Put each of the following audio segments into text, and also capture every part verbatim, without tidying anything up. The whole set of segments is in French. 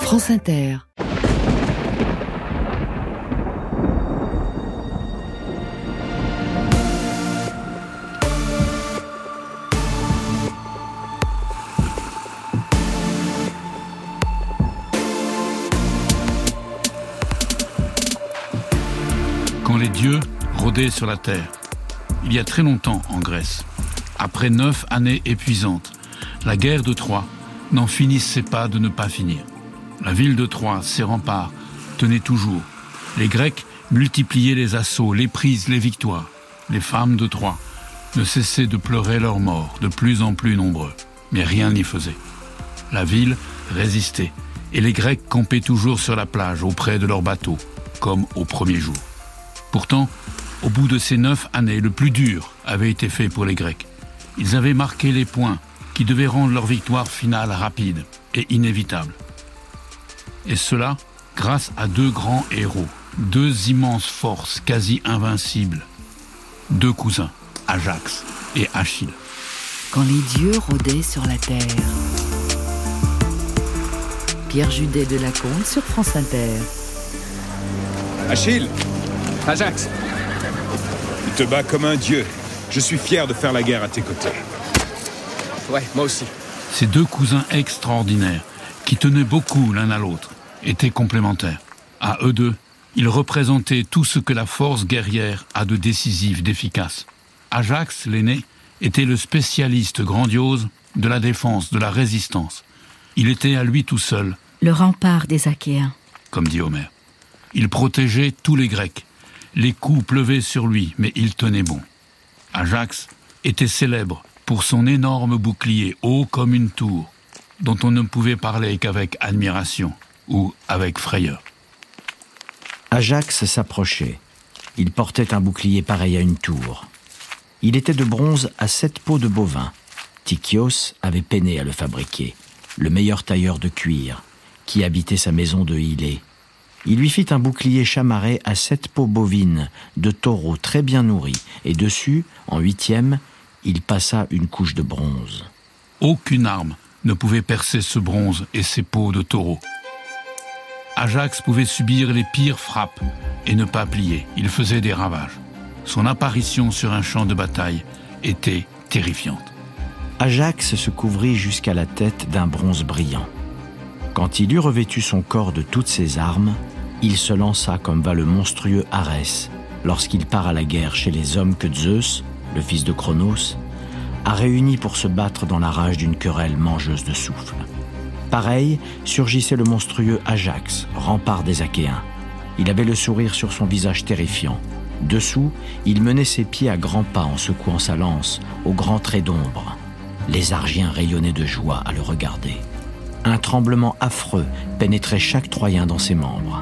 France Inter. Quand les dieux rôdaient sur la terre, il y a très longtemps en Grèce, après neuf années épuisantes, la guerre de Troie n'en finissait pas de ne pas finir. La ville de Troie, ses remparts, tenaient toujours. Les Grecs multipliaient les assauts, les prises, les victoires. Les femmes de Troie ne cessaient de pleurer leurs morts, de plus en plus nombreux. Mais rien n'y faisait. La ville résistait, et les Grecs campaient toujours sur la plage, auprès de leurs bateaux, comme au premier jour. Pourtant, au bout de ces neuf années, le plus dur avait été fait pour les Grecs. Ils avaient marqué les points qui devaient rendre leur victoire finale rapide et inévitable. Et cela grâce à deux grands héros, deux immenses forces quasi invincibles, deux cousins, Ajax et Achille. Quand les dieux rôdaient sur la terre. Pierre Judet de Lacombe sur France Inter. Achille, Ajax, tu te bats comme un dieu. Je suis fier de faire la guerre à tes côtés. Ouais, moi aussi. Ces deux cousins extraordinaires, qui tenaient beaucoup l'un à l'autre, étaient complémentaires. À eux deux, ils représentaient tout ce que la force guerrière a de décisif, d'efficace. Ajax, l'aîné, était le spécialiste grandiose de la défense, de la résistance. Il était à lui tout seul le rempart des Achéens, comme dit Homère. Il protégeait tous les Grecs. Les coups pleuvaient sur lui, mais il tenait bon. Ajax était célèbre pour son énorme bouclier haut comme une tour, dont on ne pouvait parler qu'avec admiration ou avec frayeur. Ajax s'approchait. Il portait un bouclier pareil à une tour. Il était de bronze à sept peaux de bovin. Tychios avait peiné à le fabriquer, le meilleur tailleur de cuir, qui habitait sa maison de Hylée. Il lui fit un bouclier chamarré à sept peaux bovines, de taureaux très bien nourris, et dessus, en huitième, il passa une couche de bronze. Aucune arme ne pouvait percer ce bronze et ces peaux de taureau. Ajax pouvait subir les pires frappes et ne pas plier. Il faisait des ravages. Son apparition sur un champ de bataille était terrifiante. Ajax se couvrit jusqu'à la tête d'un bronze brillant. Quand il eut revêtu son corps de toutes ses armes, il se lança comme va le monstrueux Arès lorsqu'il part à la guerre chez les hommes que Zeus, le fils de Cronos, a réunis pour se battre dans la rage d'une querelle mangeuse de souffle. Pareil, surgissait le monstrueux Ajax, rempart des Achéens. Il avait le sourire sur son visage terrifiant. Dessous, il menait ses pieds à grands pas en secouant sa lance, aux grands traits d'ombre. Les Argiens rayonnaient de joie à le regarder. Un tremblement affreux pénétrait chaque Troyen dans ses membres.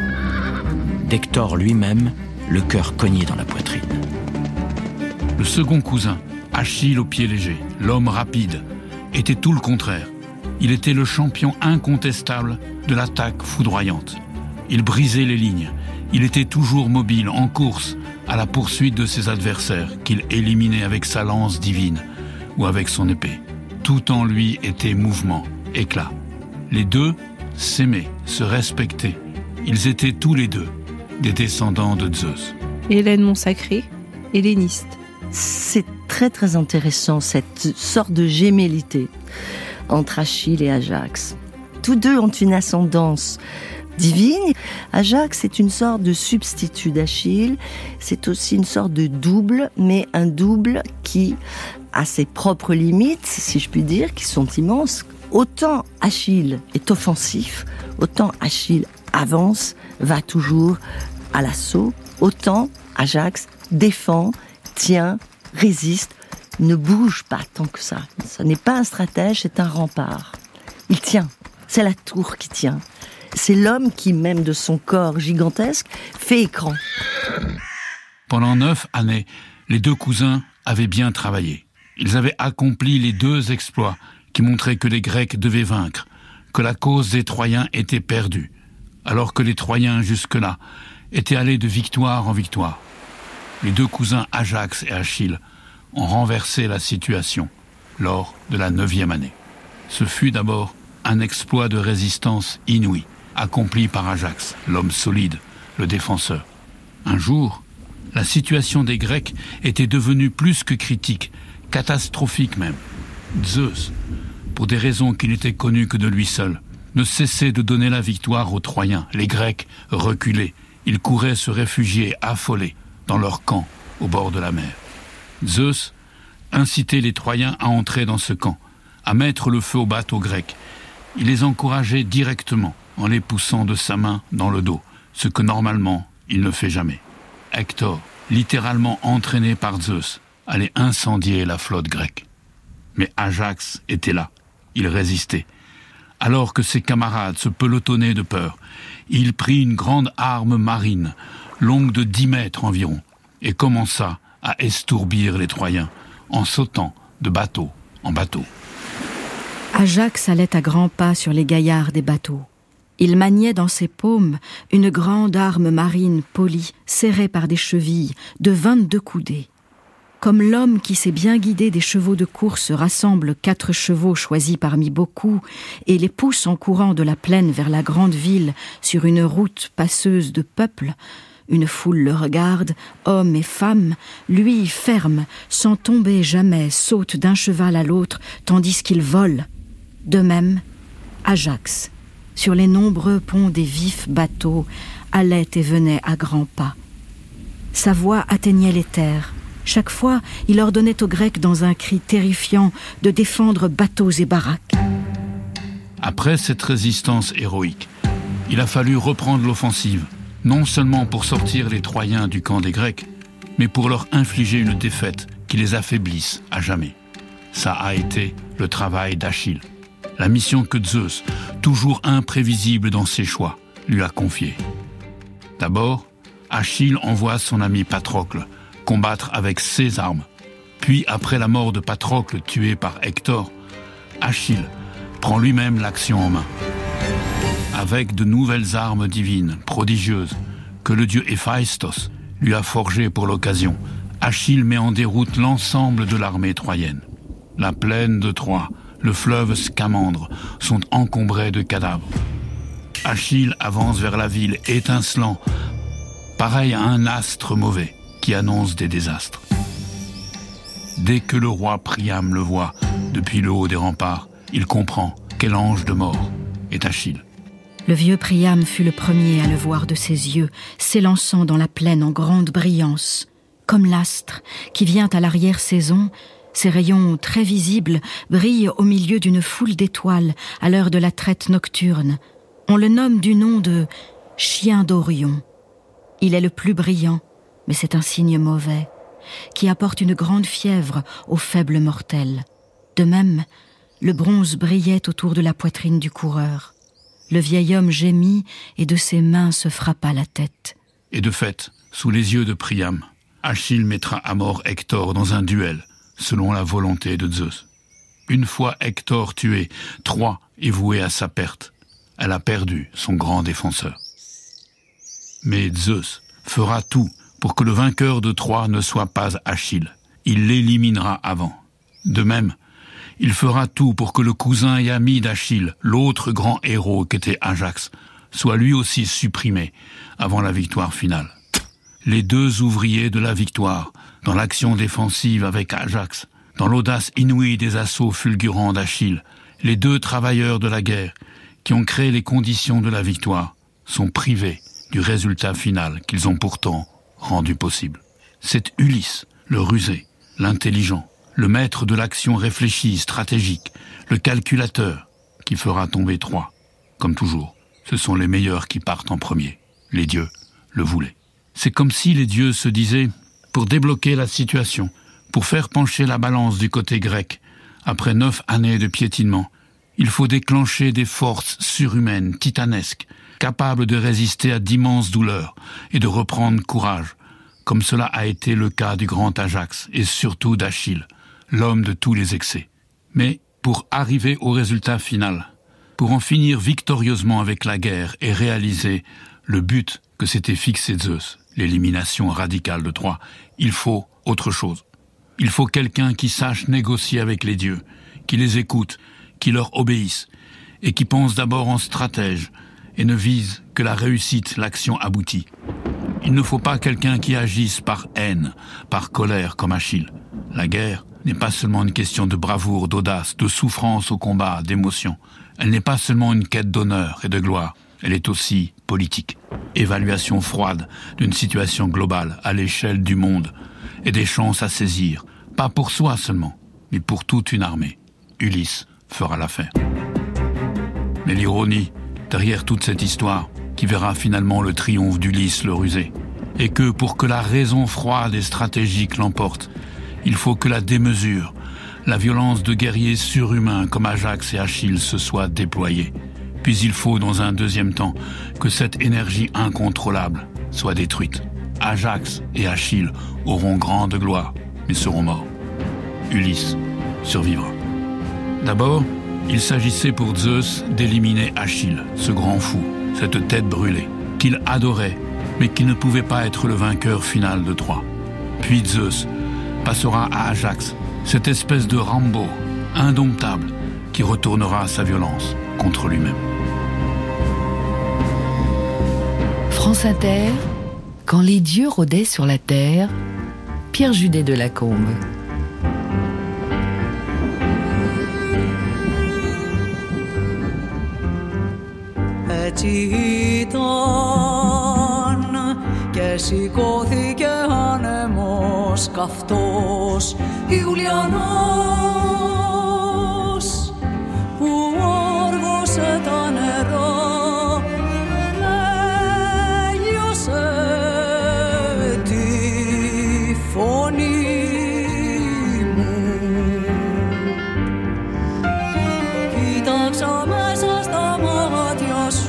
D'Hector lui-même, le cœur cogné dans la poitrine. Le second cousin, Achille au pied léger, l'homme rapide, était tout le contraire. Il était le champion incontestable de l'attaque foudroyante. Il brisait les lignes. Il était toujours mobile, en course, à la poursuite de ses adversaires, qu'il éliminait avec sa lance divine ou avec son épée. Tout en lui était mouvement, éclat. Les deux s'aimaient, se respectaient. Ils étaient tous les deux des descendants de Zeus. Hélène Montsacré, helléniste. C'est très très intéressant, cette sorte de gémellité entre Achille et Ajax. Tous deux ont une ascendance divine. Ajax est une sorte de substitut d'Achille. C'est aussi une sorte de double, mais un double qui a ses propres limites, si je puis dire, qui sont immenses. Autant Achille est offensif, autant Achille avance, va toujours à l'assaut, autant Ajax défend, tient, résiste, ne bouge pas tant que ça. Ce n'est pas un stratège, c'est un rempart. Il tient, c'est la tour qui tient. C'est l'homme qui, même de son corps gigantesque, fait écran. Pendant neuf années, les deux cousins avaient bien travaillé. Ils avaient accompli les deux exploits qui montraient que les Grecs devaient vaincre, que la cause des Troyens était perdue, alors que les Troyens, jusque-là, étaient allés de victoire en victoire. Les deux cousins Ajax et Achille ont renversé la situation lors de la neuvième année. Ce fut d'abord un exploit de résistance inouï, accompli par Ajax, l'homme solide, le défenseur. Un jour, la situation des Grecs était devenue plus que critique, catastrophique même. Zeus, pour des raisons qui n'étaient connues que de lui seul, ne cessait de donner la victoire aux Troyens. Les Grecs reculaient. Ils couraient se réfugier, affolés, dans leur camp, au bord de la mer. Zeus incitait les Troyens à entrer dans ce camp, à mettre le feu aux bateaux grecs. Il les encourageait directement, en les poussant de sa main dans le dos, ce que normalement il ne fait jamais. Hector, littéralement entraîné par Zeus, allait incendier la flotte grecque. Mais Ajax était là, il résistait. Alors que ses camarades se pelotonnaient de peur, il prit une grande arme marine, longue de dix mètres environ, et commença à estourbir les Troyens, en sautant de bateau en bateau. Ajax allait à grands pas sur les gaillards des bateaux. Il maniait dans ses paumes une grande arme marine polie, serrée par des chevilles de vingt-deux coudées. Comme l'homme qui sait bien guider des chevaux de course rassemble quatre chevaux choisis parmi beaucoup et les pousse en courant de la plaine vers la grande ville sur une route passeuse de peuple, une foule le regarde, hommes et femmes, lui ferme, sans tomber jamais, saute d'un cheval à l'autre tandis qu'il vole. De même, Ajax, sur les nombreux ponts des vifs bateaux, allait et venait à grands pas. Sa voix atteignait les terres. Chaque fois, il ordonnait aux Grecs dans un cri terrifiant de défendre bateaux et baraques. Après cette résistance héroïque, il a fallu reprendre l'offensive, non seulement pour sortir les Troyens du camp des Grecs, mais pour leur infliger une défaite qui les affaiblisse à jamais. Ça a été le travail d'Achille, la mission que Zeus, toujours imprévisible dans ses choix, lui a confiée. D'abord, Achille envoie son ami Patrocle combattre avec ses armes. Puis, après la mort de Patrocle tué par Hector, Achille prend lui-même l'action en main. Avec de nouvelles armes divines, prodigieuses, que le dieu Héphaïstos lui a forgées pour l'occasion, Achille met en déroute l'ensemble de l'armée troyenne. La plaine de Troie, le fleuve Scamandre sont encombrés de cadavres. Achille avance vers la ville étincelant, pareil à un astre mauvais qui annonce des désastres. Dès que le roi Priam le voit depuis le haut des remparts, il comprend quel ange de mort est Achille. Le vieux Priam fut le premier à le voir de ses yeux, s'élançant dans la plaine en grande brillance. Comme l'astre qui vient à l'arrière-saison, ses rayons très visibles brillent au milieu d'une foule d'étoiles à l'heure de la traite nocturne. On le nomme du nom de « chien d'Orion ». Il est le plus brillant, mais c'est un signe mauvais, qui apporte une grande fièvre aux faibles mortels. De même, le bronze brillait autour de la poitrine du coureur. Le vieil homme gémit et de ses mains se frappa la tête. Et de fait, sous les yeux de Priam, Achille mettra à mort Hector dans un duel, selon la volonté de Zeus. Une fois Hector tué, Troie est vouée à sa perte. Elle a perdu son grand défenseur. Mais Zeus fera tout pour que le vainqueur de Troie ne soit pas Achille. Il l'éliminera avant. De même, il fera tout pour que le cousin et ami d'Achille, l'autre grand héros qu'était Ajax, soit lui aussi supprimé avant la victoire finale. Les deux ouvriers de la victoire, dans l'action défensive avec Ajax, dans l'audace inouïe des assauts fulgurants d'Achille, les deux travailleurs de la guerre qui ont créé les conditions de la victoire, sont privés du résultat final qu'ils ont pourtant rendu possible. C'est Ulysse, le rusé, l'intelligent, le maître de l'action réfléchie, stratégique, le calculateur, qui fera tomber Troie. Comme toujours, ce sont les meilleurs qui partent en premier. Les dieux le voulaient. C'est comme si les dieux se disaient, pour débloquer la situation, pour faire pencher la balance du côté grec, après neuf années de piétinement, il faut déclencher des forces surhumaines, titanesques, capables de résister à d'immenses douleurs et de reprendre courage, comme cela a été le cas du grand Ajax et surtout d'Achille, l'homme de tous les excès. Mais pour arriver au résultat final, pour en finir victorieusement avec la guerre et réaliser le but que s'était fixé Zeus, l'élimination radicale de Troie, il faut autre chose. Il faut quelqu'un qui sache négocier avec les dieux, qui les écoute, qui leur obéisse, et qui pense d'abord en stratège et ne vise que la réussite, l'action aboutie. Il ne faut pas quelqu'un qui agisse par haine, par colère comme Achille. La guerre n'est pas seulement une question de bravoure, d'audace, de souffrance au combat, d'émotion. Elle n'est pas seulement une quête d'honneur et de gloire. Elle est aussi politique. Évaluation froide d'une situation globale à l'échelle du monde et des chances à saisir, pas pour soi seulement, mais pour toute une armée. Ulysse fera l'affaire. Mais l'ironie, derrière toute cette histoire, qui verra finalement le triomphe d'Ulysse le rusé, est que pour que la raison froide et stratégique l'emporte, il faut que la démesure, la violence de guerriers surhumains comme Ajax et Achille se soit déployée. Puis il faut, dans un deuxième temps, que cette énergie incontrôlable soit détruite. Ajax et Achille auront grande gloire, mais seront morts. Ulysse survivra. D'abord, il s'agissait pour Zeus d'éliminer Achille, ce grand fou, cette tête brûlée, qu'il adorait, mais qui ne pouvait pas être le vainqueur final de Troie. Puis Zeus passera à Ajax, cette espèce de Rambo, indomptable, qui retournera sa violence contre lui-même. France Inter, quand les dieux rôdaient sur la terre, Pierre Judet de Lacombe. Έτσι ήταν και σηκώθηκε άνεμος καυτός Ιουλιανός που όργωσε τα νερά έλειωσε τη φωνή μου κοίταξα μέσα στα μάτια σου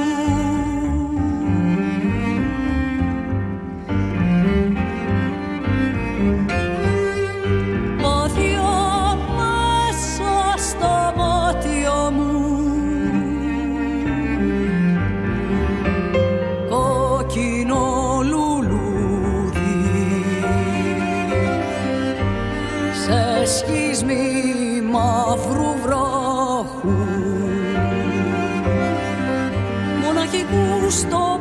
στο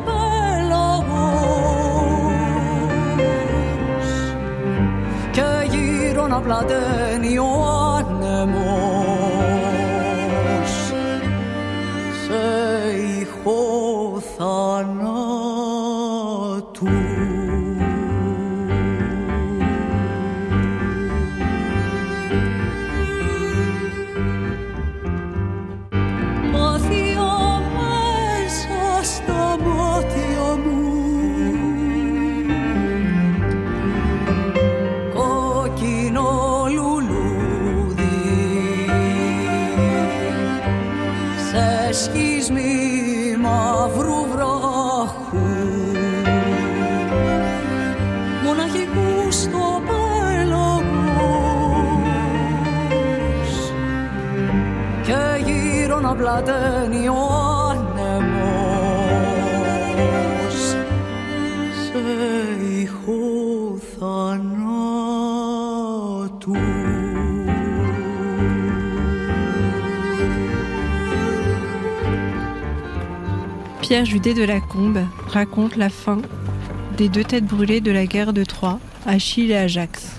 πέλαγος και γύρω να πλαταίνει ο άνεμος σε ήχο θανάτου. να πλαταίνει ο άνεμος σε ήχο θανάτου. Pierre Judet de Lacombe raconte la fin des deux têtes brûlées de la guerre de Troie, Achille et Ajax.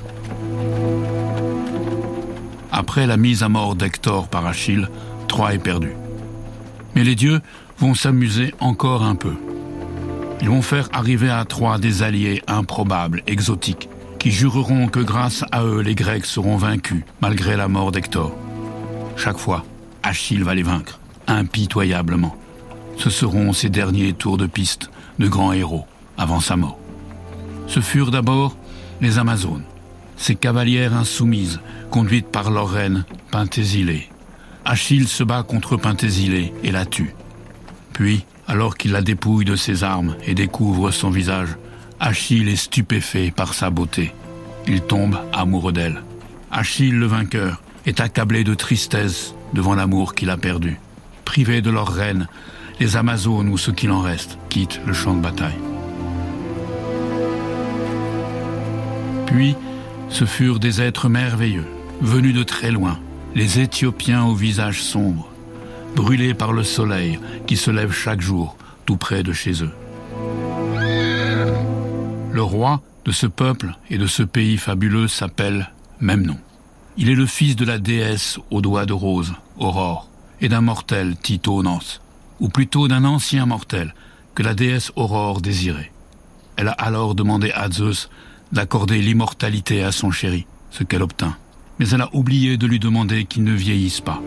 Après la mise à mort d'Hector par Achille, Troie est perdue. Mais les dieux vont s'amuser encore un peu. Ils vont faire arriver à Troie des alliés improbables, exotiques, qui jureront que grâce à eux, les Grecs seront vaincus, malgré la mort d'Hector. Chaque fois, Achille va les vaincre, impitoyablement. Ce seront ses derniers tours de piste de grands héros, avant sa mort. Ce furent d'abord les Amazones, ces cavalières insoumises, conduites par leur reine Penthésile. Achille se bat contre Penthésile et la tue. Puis, alors qu'il la dépouille de ses armes et découvre son visage, Achille est stupéfait par sa beauté. Il tombe amoureux d'elle. Achille, le vainqueur, est accablé de tristesse devant l'amour qu'il a perdu. Privé de leur reine, les Amazones ou ce qu'il en reste quittent le champ de bataille. Puis, ce furent des êtres merveilleux, venus de très loin, les Éthiopiens au visage sombre, brûlés par le soleil qui se lève chaque jour tout près de chez eux. Le roi de ce peuple et de ce pays fabuleux s'appelle Memnon. Il est le fils de la déesse aux doigts de rose, Aurore, et d'un mortel, Tithonus, ou plutôt d'un ancien mortel que la déesse Aurore désirait. Elle a alors demandé à Zeus d'accorder l'immortalité à son chéri, ce qu'elle obtint. Mais elle a oublié de lui demander qu'il ne vieillisse pas.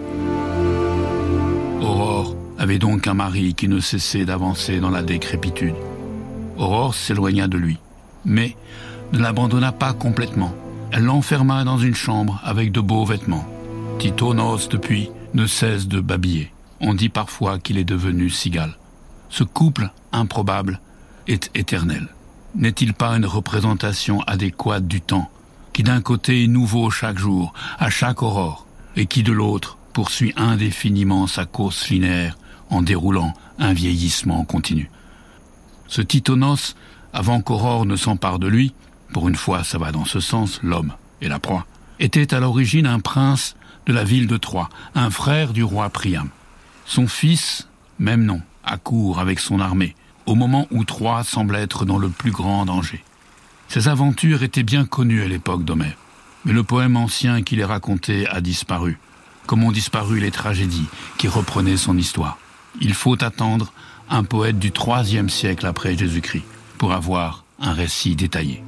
Aurore avait donc un mari qui ne cessait d'avancer dans la décrépitude. Aurore s'éloigna de lui, mais ne l'abandonna pas complètement. Elle l'enferma dans une chambre avec de beaux vêtements. Tithonus, depuis, ne cesse de babiller. On dit parfois qu'il est devenu cigale. Ce couple improbable est éternel. N'est-il pas une représentation adéquate du temps, qui d'un côté est nouveau chaque jour, à chaque aurore, et qui de l'autre poursuit indéfiniment sa course linéaire en déroulant un vieillissement continu. Ce Tithonus, avant qu'Aurore ne s'empare de lui, pour une fois ça va dans ce sens, l'homme et la proie, était à l'origine un prince de la ville de Troie, un frère du roi Priam. Son fils, Memnon, accourt avec son armée, au moment où Troie semble être dans le plus grand danger. Ces aventures étaient bien connues à l'époque d'Homère, mais le poème ancien qui les racontait a disparu, comme ont disparu les tragédies qui reprenaient son histoire. Il faut attendre un poète du troisième siècle après Jésus-Christ pour avoir un récit détaillé.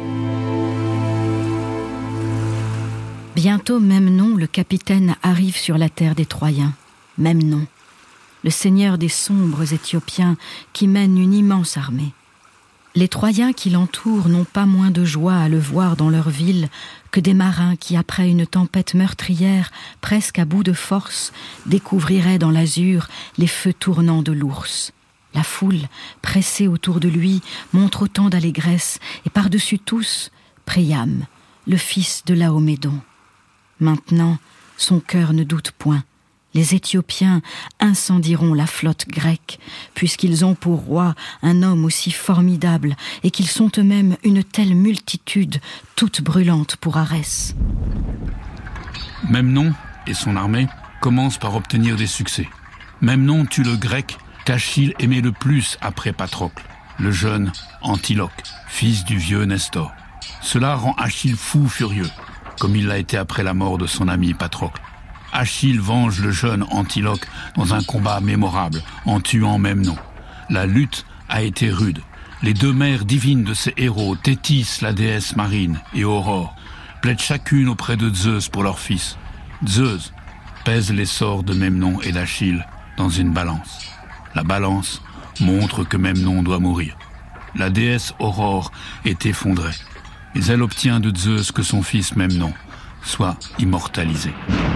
Bientôt Memnon, le capitaine, arrive sur la terre des Troyens. Memnon, le seigneur des sombres Éthiopiens qui mène une immense armée. Les Troyens qui l'entourent n'ont pas moins de joie à le voir dans leur ville que des marins qui, après une tempête meurtrière, presque à bout de force, découvriraient dans l'azur les feux tournants de l'ours. La foule, pressée autour de lui, montre autant d'allégresse, et par-dessus tous, Priam, le fils de Laomédon. Maintenant, son cœur ne doute point. Les Éthiopiens incendieront la flotte grecque, puisqu'ils ont pour roi un homme aussi formidable et qu'ils sont eux-mêmes une telle multitude, toute brûlante pour Arès. Memnon et son armée commencent par obtenir des succès. Memnon tue le grec qu'Achille aimait le plus après Patrocle, le jeune Antiloque, fils du vieux Nestor. Cela rend Achille fou furieux, comme il l'a été après la mort de son ami Patrocle. Achille venge le jeune Antiloque dans un combat mémorable, en tuant Memnon. La lutte a été rude. Les deux mères divines de ces héros, Thétis, la déesse marine, et Aurore, plaident chacune auprès de Zeus pour leur fils. Zeus pèse les sorts de Memnon et d'Achille dans une balance. La balance montre que Memnon doit mourir. La déesse Aurore est effondrée, mais elle obtient de Zeus que son fils Memnon soit immortalisé.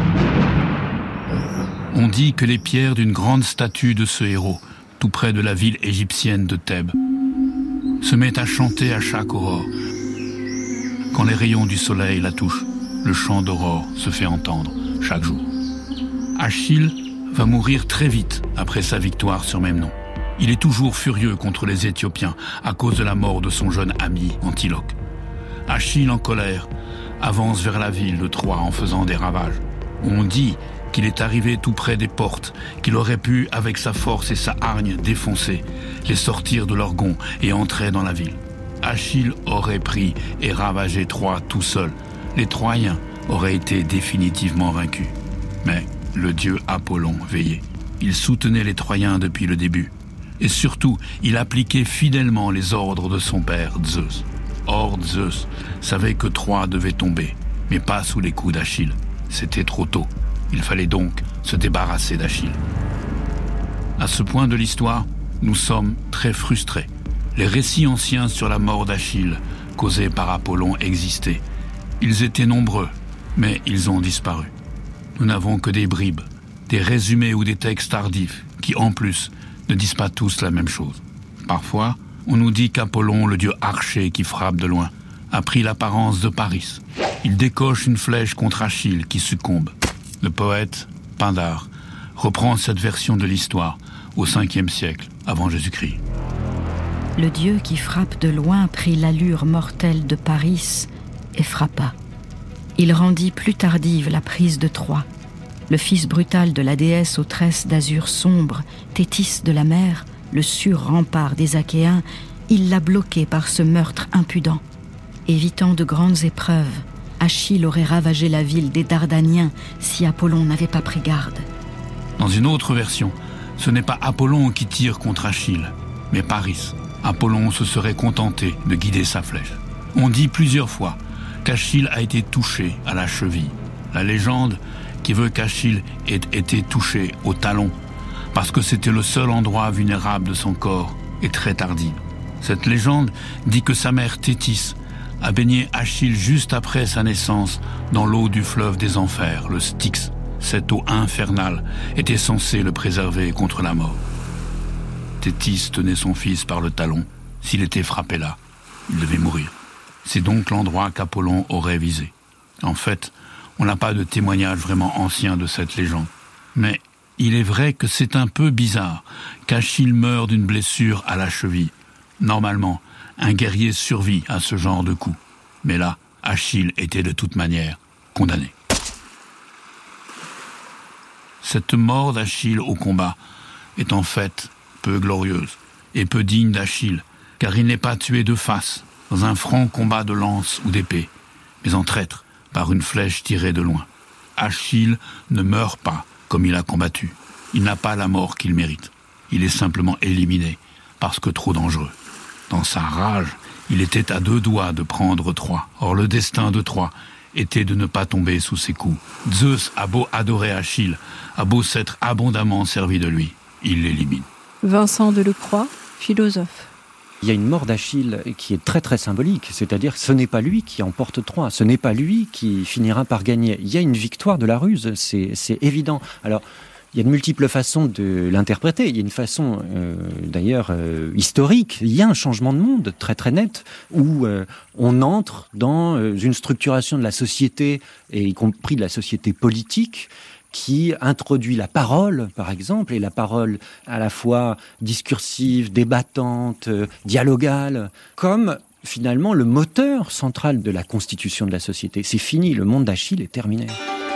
On dit que les pierres d'une grande statue de ce héros, tout près de la ville égyptienne de Thèbes, se mettent à chanter à chaque aurore. Quand les rayons du soleil la touchent, le chant d'aurore se fait entendre chaque jour. Achille va mourir très vite après sa victoire sur Memnon. Il est toujours furieux contre les Éthiopiens à cause de la mort de son jeune ami Antiloque. Achille, en colère, avance vers la ville de Troie en faisant des ravages. On dit qu'il est arrivé tout près des portes, qu'il aurait pu, avec sa force et sa hargne, défoncer, les sortir de leurs gonds et entrer dans la ville. Achille aurait pris et ravagé Troie tout seul. Les Troyens auraient été définitivement vaincus. Mais le dieu Apollon veillait. Il soutenait les Troyens depuis le début. Et surtout, il appliquait fidèlement les ordres de son père, Zeus. Or, Zeus savait que Troie devait tomber, mais pas sous les coups d'Achille. C'était trop tôt. Il fallait donc se débarrasser d'Achille. À ce point de l'histoire, nous sommes très frustrés. Les récits anciens sur la mort d'Achille, causés par Apollon, existaient. Ils étaient nombreux, mais ils ont disparu. Nous n'avons que des bribes, des résumés ou des textes tardifs, qui en plus ne disent pas tous la même chose. Parfois, on nous dit qu'Apollon, le dieu archer qui frappe de loin, a pris l'apparence de Paris. Il décoche une flèche contre Achille qui succombe. Le poète Pindare reprend cette version de l'histoire au cinquième siècle avant Jésus-Christ. Le dieu qui frappe de loin prit l'allure mortelle de Paris et frappa. Il rendit plus tardive la prise de Troie. Le fils brutal de la déesse aux tresses d'azur sombre, Thétis de la mer, le sûr rempart des Achéens, il l'a bloqué par ce meurtre impudent. Évitant de grandes épreuves, Achille aurait ravagé la ville des Dardaniens si Apollon n'avait pas pris garde. Dans une autre version, ce n'est pas Apollon qui tire contre Achille, mais Paris. Apollon se serait contenté de guider sa flèche. On dit plusieurs fois qu'Achille a été touché à la cheville. La légende qui veut qu'Achille ait été touché au talon, parce que c'était le seul endroit vulnérable de son corps, est très tardive. Cette légende dit que sa mère Thétis a baigné Achille juste après sa naissance dans l'eau du fleuve des enfers, le Styx. Cette eau infernale était censée le préserver contre la mort. Thétis tenait son fils par le talon. S'il était frappé là, il devait mourir. C'est donc l'endroit qu'Apollon aurait visé. En fait, on n'a pas de témoignage vraiment ancien de cette légende. Mais il est vrai que c'est un peu bizarre qu'Achille meure d'une blessure à la cheville. Normalement, un guerrier survit à ce genre de coup. Mais là, Achille était de toute manière condamné. Cette mort d'Achille au combat est en fait peu glorieuse et peu digne d'Achille, car il n'est pas tué de face, dans un franc combat de lance ou d'épée, mais en traître, par une flèche tirée de loin. Achille ne meurt pas comme il a combattu. Il n'a pas la mort qu'il mérite. Il est simplement éliminé, parce que trop dangereux. Dans sa rage, il était à deux doigts de prendre Troie. Or le destin de Troie était de ne pas tomber sous ses coups. Zeus a beau adorer Achille, a beau s'être abondamment servi de lui, il l'élimine. Vincent Delecroix, philosophe. Il y a une mort d'Achille qui est très très symbolique, c'est-à-dire que ce n'est pas lui qui emporte Troie, ce n'est pas lui qui finira par gagner. Il y a une victoire de la ruse, c'est, c'est évident. Alors, il y a de multiples façons de l'interpréter. Il y a une façon, euh, d'ailleurs, euh, historique. Il y a un changement de monde très très net où euh, on entre dans euh, une structuration de la société, et y compris de la société politique, qui introduit la parole, par exemple, et la parole à la fois discursive, débattante, euh, dialogale, comme finalement le moteur central de la constitution de la société. C'est fini, le monde d'Achille est terminé.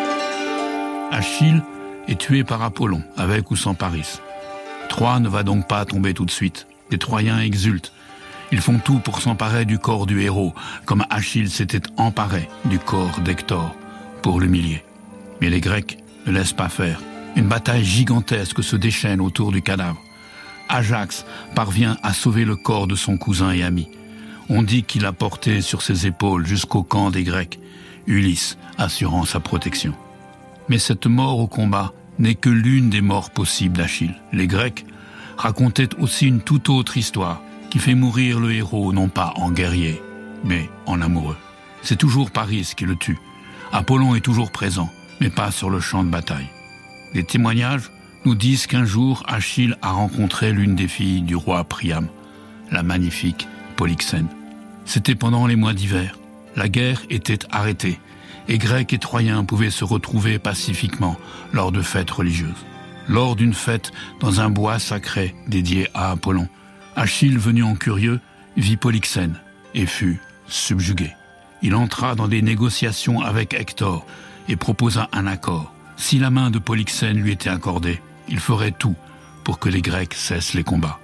Achille est tué par Apollon, avec ou sans Paris. Troie ne va donc pas tomber tout de suite. Les Troyens exultent. Ils font tout pour s'emparer du corps du héros, comme Achille s'était emparé du corps d'Hector, pour l'humilier. Mais les Grecs ne laissent pas faire. Une bataille gigantesque se déchaîne autour du cadavre. Ajax parvient à sauver le corps de son cousin et ami. On dit qu'il a porté sur ses épaules jusqu'au camp des Grecs, Ulysse assurant sa protection. Mais cette mort au combat n'est que l'une des morts possibles d'Achille. Les Grecs racontaient aussi une toute autre histoire qui fait mourir le héros non pas en guerrier, mais en amoureux. C'est toujours Paris qui le tue. Apollon est toujours présent, mais pas sur le champ de bataille. Les témoignages nous disent qu'un jour, Achille a rencontré l'une des filles du roi Priam, la magnifique Polyxène. C'était pendant les mois d'hiver. La guerre était arrêtée, et Grecs et Troyens pouvaient se retrouver pacifiquement lors de fêtes religieuses. Lors d'une fête dans un bois sacré dédié à Apollon, Achille, venu en curieux, vit Polyxène et fut subjugué. Il entra dans des négociations avec Hector et proposa un accord. Si la main de Polyxène lui était accordée, il ferait tout pour que les Grecs cessent les combats.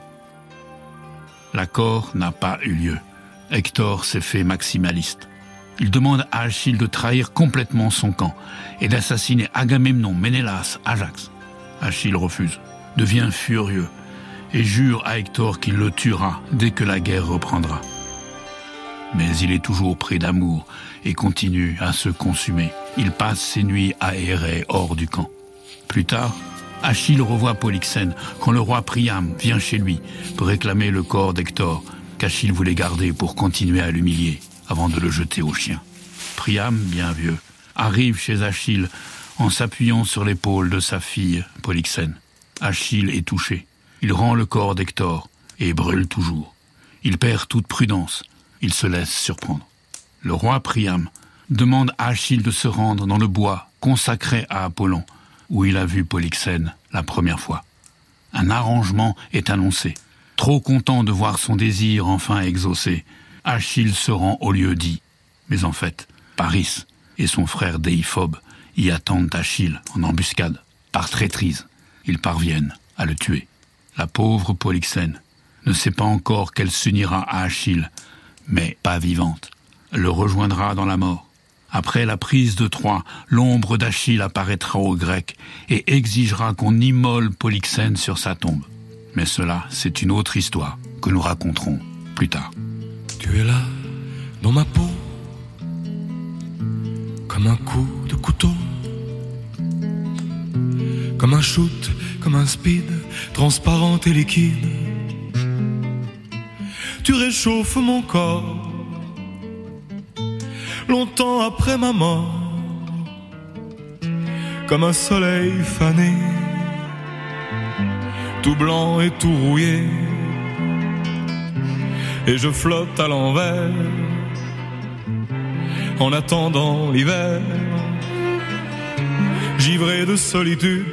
L'accord n'a pas eu lieu. Hector s'est fait maximaliste. Il demande à Achille de trahir complètement son camp et d'assassiner Agamemnon, Ménélas, Ajax. Achille refuse, devient furieux et jure à Hector qu'il le tuera dès que la guerre reprendra. Mais il est toujours pris d'amour et continue à se consumer. Il passe ses nuits à errer hors du camp. Plus tard, Achille revoit Polyxène quand le roi Priam vient chez lui pour réclamer le corps d'Hector qu'Achille voulait garder pour continuer à l'humilier avant de le jeter aux chiens. Priam, bien vieux, arrive chez Achille en s'appuyant sur l'épaule de sa fille Polyxène. Achille est touché. Il rend le corps d'Hector et brûle toujours. Il perd toute prudence. Il se laisse surprendre. Le roi Priam demande à Achille de se rendre dans le bois consacré à Apollon, où il a vu Polyxène la première fois. Un arrangement est annoncé. Trop content de voir son désir enfin exaucé, Achille se rend au lieu dit. Mais en fait, Paris et son frère Déiphobe y attendent Achille en embuscade. Par traîtrise, ils parviennent à le tuer. La pauvre Polyxène ne sait pas encore qu'elle s'unira à Achille, mais pas vivante. Elle le rejoindra dans la mort. Après la prise de Troie, l'ombre d'Achille apparaîtra aux Grecs et exigera qu'on immole Polyxène sur sa tombe. Mais cela, c'est une autre histoire que nous raconterons plus tard. Tu es là, dans ma peau, comme un coup de couteau, comme un shoot, comme un speed, transparent et liquide. Tu réchauffes mon corps, longtemps après ma mort, comme un soleil fané, tout blanc et tout rouillé, et je flotte à l'envers, en attendant l'hiver, givré de solitude,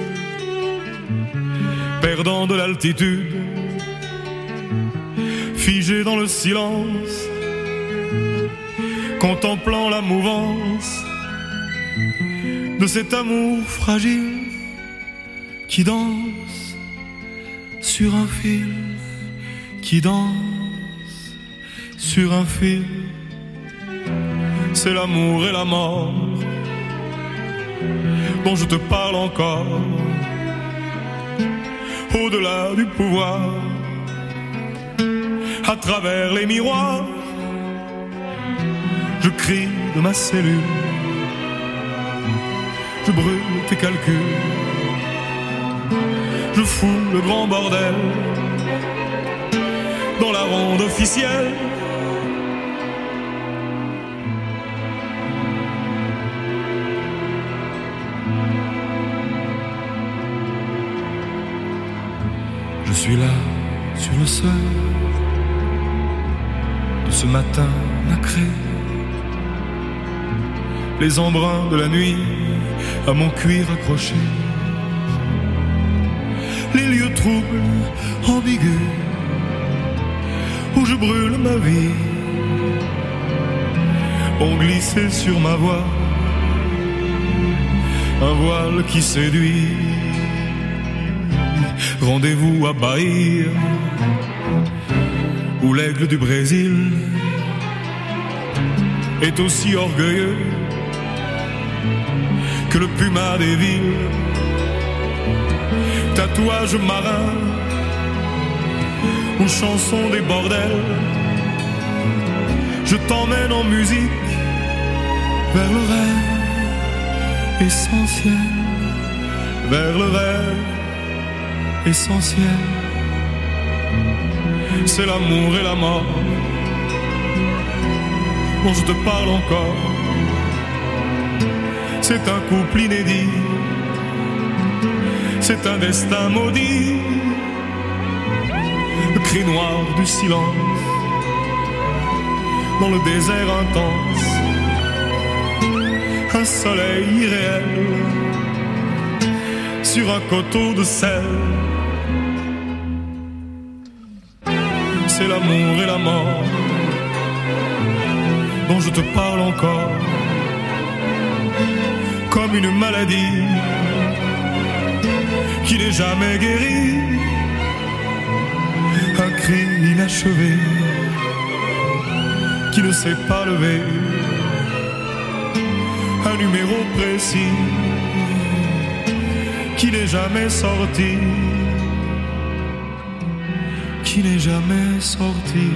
perdant de l'altitude, figé dans le silence, contemplant la mouvance de cet amour fragile qui danse sur un fil, qui danse sur un fil. C'est l'amour et la mort dont je te parle encore, au-delà du pouvoir, à travers les miroirs. Je crie de ma cellule, je brûle tes calculs, je fous le grand bordel dans la ronde officielle. Je suis là sur le seuil de ce matin nacré, les embruns de la nuit à mon cuir accroché, les lieux troubles, ambigus, où je brûle ma vie, ont glissé sur ma voix un voile qui séduit. Rendez-vous à Bahia, où l'aigle du Brésil est aussi orgueilleux que le puma des villes. Tatouage marin ou chanson des bordels, je t'emmène en musique vers le rêve essentiel, vers le rêve essentiel. C'est l'amour et la mort dont je te parle encore. C'est un couple inédit, c'est un destin maudit. Le cri noir du silence dans le désert intense, un soleil irréel sur un coteau de sel. C'est l'amour et la mort dont je te parle encore, comme une maladie qui n'est jamais guérie, un cri inachevé qui ne s'est pas levé, un numéro précis qui n'est jamais sorti, qui n'est jamais sorti.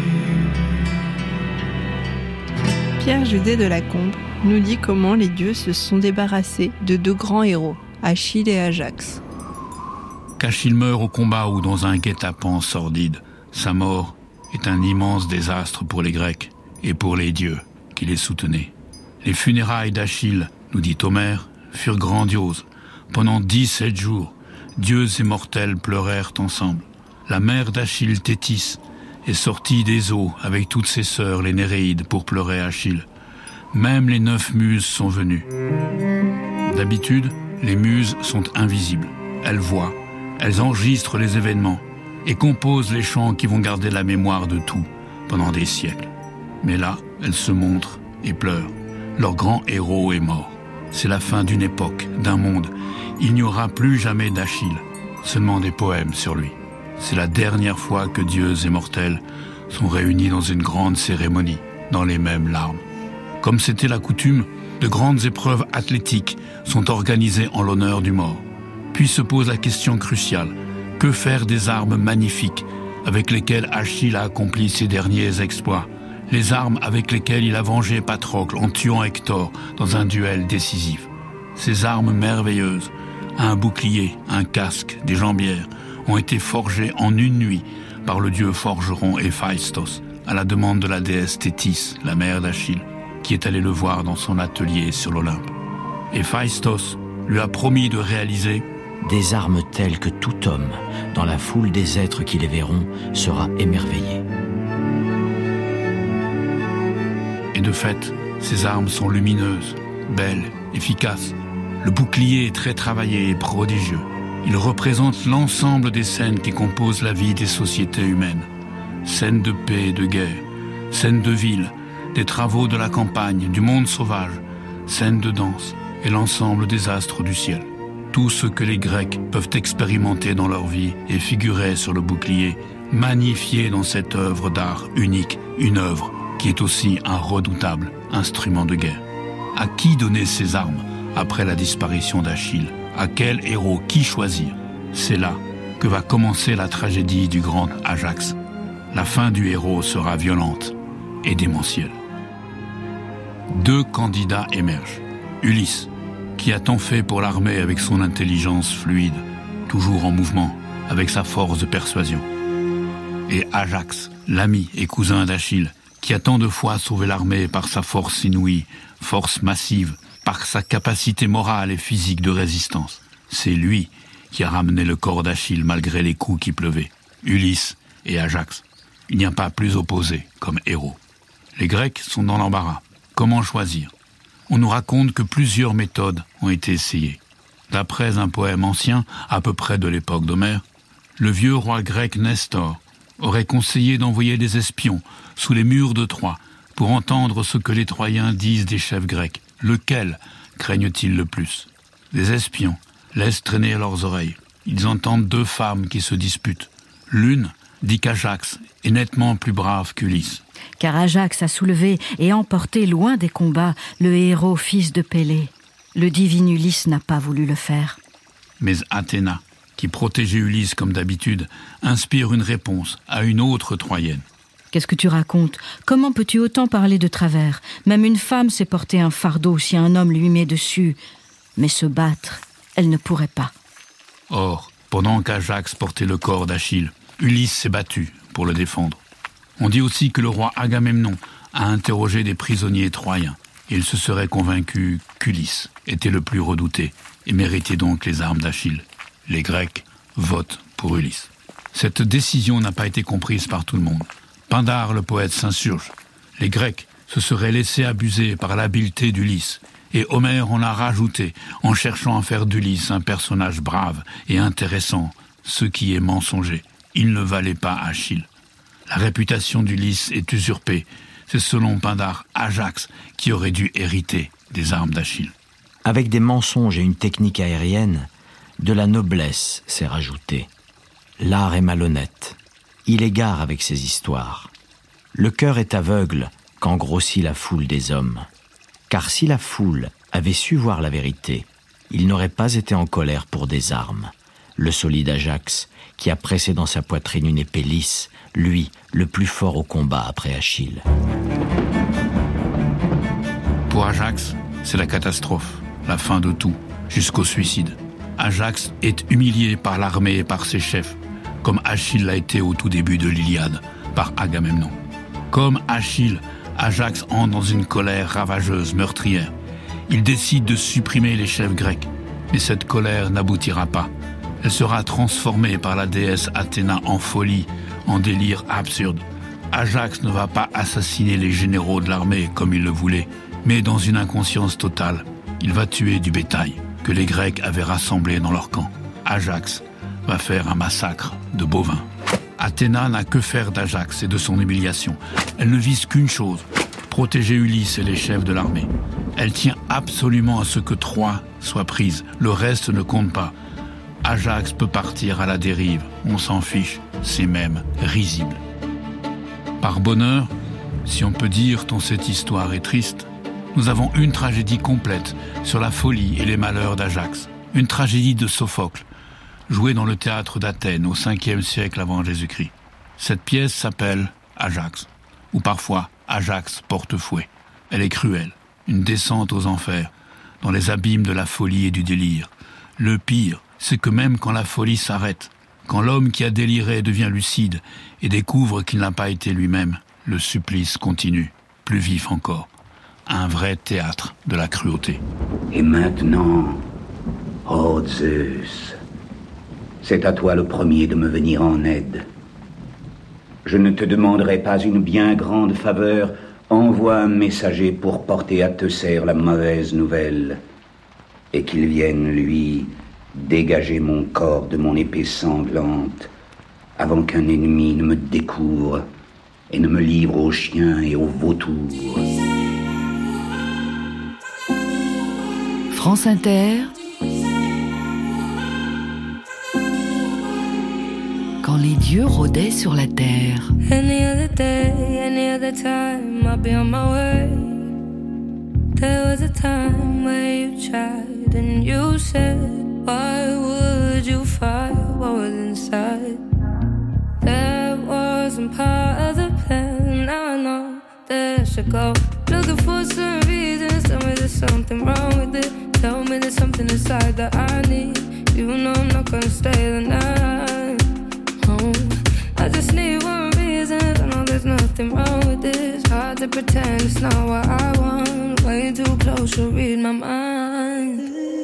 Pierre Judet de la Combe nous dit comment les dieux se sont débarrassés de deux grands héros, Achille et Ajax. Qu'Achille meurt au combat ou dans un guet-apens sordide, sa mort est un immense désastre pour les Grecs et pour les dieux qui les soutenaient. Les funérailles d'Achille, nous dit Homère, furent grandioses. Pendant dix-sept jours, dieux et mortels pleurèrent ensemble. La mère d'Achille, Thétis, est sortie des eaux avec toutes ses sœurs, les Néréides, pour pleurer Achille. Même les neuf muses sont venues. D'habitude, les muses sont invisibles. Elles voient, elles enregistrent les événements et composent les chants qui vont garder la mémoire de tout pendant des siècles. Mais là, elles se montrent et pleurent. Leur grand héros est mort. C'est la fin d'une époque, d'un monde. Il n'y aura plus jamais d'Achille, seulement des poèmes sur lui. C'est la dernière fois que dieux et mortels sont réunis dans une grande cérémonie, dans les mêmes larmes. Comme c'était la coutume, de grandes épreuves athlétiques sont organisées en l'honneur du mort. Puis se pose la question cruciale, que faire des armes magnifiques avec lesquelles Achille a accompli ses derniers exploits, les armes avec lesquelles il a vengé Patrocle en tuant Hector dans un duel décisif. Ces armes merveilleuses, un bouclier, un casque, des jambières, ont été forgées en une nuit par le dieu forgeron Héphaïstos, à la demande de la déesse Thétis, la mère d'Achille, qui est allée le voir dans son atelier sur l'Olympe. Héphaïstos lui a promis de réaliser des armes telles que tout homme, dans la foule des êtres qui les verront, sera émerveillé. Et de fait, ces armes sont lumineuses, belles, efficaces. Le bouclier est très travaillé et prodigieux. Il représente l'ensemble des scènes qui composent la vie des sociétés humaines. Scènes de paix et de guerre, scènes de ville, des travaux de la campagne, du monde sauvage, scènes de danse et l'ensemble des astres du ciel. Tout ce que les Grecs peuvent expérimenter dans leur vie est figuré sur le bouclier, magnifié dans cette œuvre d'art unique, une œuvre qui est aussi un redoutable instrument de guerre. À qui donner ces armes après la disparition d'Achille? À quel héros? Qui choisir? C'est là que va commencer la tragédie du grand Ajax. La fin du héros sera violente et démentielle. Deux candidats émergent. Ulysse, qui a tant fait pour l'armée avec son intelligence fluide, toujours en mouvement, avec sa force de persuasion. Et Ajax, l'ami et cousin d'Achille, qui a tant de fois sauvé l'armée par sa force inouïe, force massive, par sa capacité morale et physique de résistance. C'est lui qui a ramené le corps d'Achille malgré les coups qui pleuvaient. Ulysse et Ajax. Il n'y a pas plus opposés comme héros. Les Grecs sont dans l'embarras. Comment choisir? On nous raconte que plusieurs méthodes ont été essayées. D'après un poème ancien, à peu près de l'époque d'Homère, le vieux roi grec Nestor aurait conseillé d'envoyer des espions sous les murs de Troie pour entendre ce que les Troyens disent des chefs grecs. Lequel craignent-ils le plus? Les espions laissent traîner leurs oreilles. Ils entendent deux femmes qui se disputent. L'une dit qu'Ajax est nettement plus brave qu'Ulysse. Car Ajax a soulevé et emporté loin des combats le héros fils de Pélée. Le divin Ulysse n'a pas voulu le faire. Mais Athéna, qui protégeait Ulysse comme d'habitude, inspire une réponse à une autre Troyenne. Qu'est-ce que tu racontes? Comment peux-tu autant parler de travers? Même une femme sait porter un fardeau si un homme lui met dessus. Mais se battre, elle ne pourrait pas. Or, pendant qu'Ajax portait le corps d'Achille, Ulysse s'est battu pour le défendre. On dit aussi que le roi Agamemnon a interrogé des prisonniers troyens. Il se serait convaincu qu'Ulysse était le plus redouté et méritait donc les armes d'Achille. Les Grecs votent pour Ulysse. Cette décision n'a pas été comprise par tout le monde. Pindare, le poète, s'insurge. Les Grecs se seraient laissés abuser par l'habileté d'Ulysse, et Homère en a rajouté en cherchant à faire d'Ulysse un personnage brave et intéressant, ce qui est mensonger. Il ne valait pas Achille. La réputation d'Ulysse est usurpée. C'est selon Pindare Ajax qui aurait dû hériter des armes d'Achille. Avec des mensonges et une technique aérienne, de la noblesse s'est rajoutée. L'art est malhonnête. Il égare avec ses histoires. Le cœur est aveugle quand grossit la foule des hommes. Car si la foule avait su voir la vérité, il n'aurait pas été en colère pour des armes. Le solide Ajax, qui a pressé dans sa poitrine une épée lisse, lui, le plus fort au combat après Achille. Pour Ajax, c'est la catastrophe, la fin de tout, jusqu'au suicide. Ajax est humilié par l'armée et par ses chefs, comme Achille l'a été au tout début de l'Iliade, par Agamemnon. Comme Achille, Ajax entre dans une colère ravageuse, meurtrière. Il décide de supprimer les chefs grecs, mais cette colère n'aboutira pas. Elle sera transformée par la déesse Athéna en folie, en délire absurde. Ajax ne va pas assassiner les généraux de l'armée comme il le voulait, mais dans une inconscience totale. Il va tuer du bétail que les Grecs avaient rassemblé dans leur camp. Ajax va faire un massacre de bovins. Athéna n'a que faire d'Ajax et de son humiliation. Elle ne vise qu'une chose, protéger Ulysse et les chefs de l'armée. Elle tient absolument à ce que Troie soit prise. Le reste ne compte pas. Ajax peut partir à la dérive. On s'en fiche. C'est même risible. Par bonheur, si on peut dire tant cette histoire est triste, nous avons une tragédie complète sur la folie et les malheurs d'Ajax. Une tragédie de Sophocle, jouée dans le théâtre d'Athènes au cinquième siècle avant Jésus-Christ. Cette pièce s'appelle Ajax, ou parfois Ajax porte-fouet. Elle est cruelle, une descente aux enfers, dans les abîmes de la folie et du délire. Le pire, c'est que même quand la folie s'arrête, quand l'homme qui a déliré devient lucide et découvre qu'il n'a pas été lui-même, le supplice continue, plus vif encore. Un vrai théâtre de la cruauté. Et maintenant, ô Zeus, c'est à toi le premier de me venir en aide. Je ne te demanderai pas une bien grande faveur. Envoie un messager pour porter à Teucer la mauvaise nouvelle, et qu'il vienne, lui, dégager mon corps de mon épée sanglante, avant qu'un ennemi ne me découvre et ne me livre aux chiens et aux vautours. France Inter, quand les dieux rôdaient sur la terre. Any other day, any other time, I'll be on my way. There was a time where you tried and you said, why would you fight what was inside? That wasn't part of the plan. Now I know that I should go. Looking for some reasons, tell me there's something wrong with it. Tell me there's something inside that I need. You know I'm not gonna stay the night. Oh, I just need one reason. I know there's nothing wrong with this. Hard to pretend it's not what I want. Way too close to read my mind.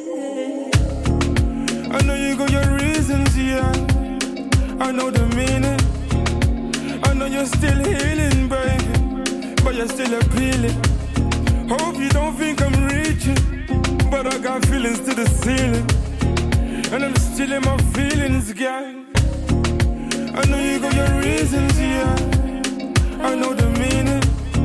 I know you got your reasons, yeah. I know the meaning. I know you're still healing, baby, but you're still appealing. Hope you don't think I'm reaching, but I got feelings to the ceiling, and I'm still in my feelings, girl. I know you got your reasons, yeah. I know the meaning.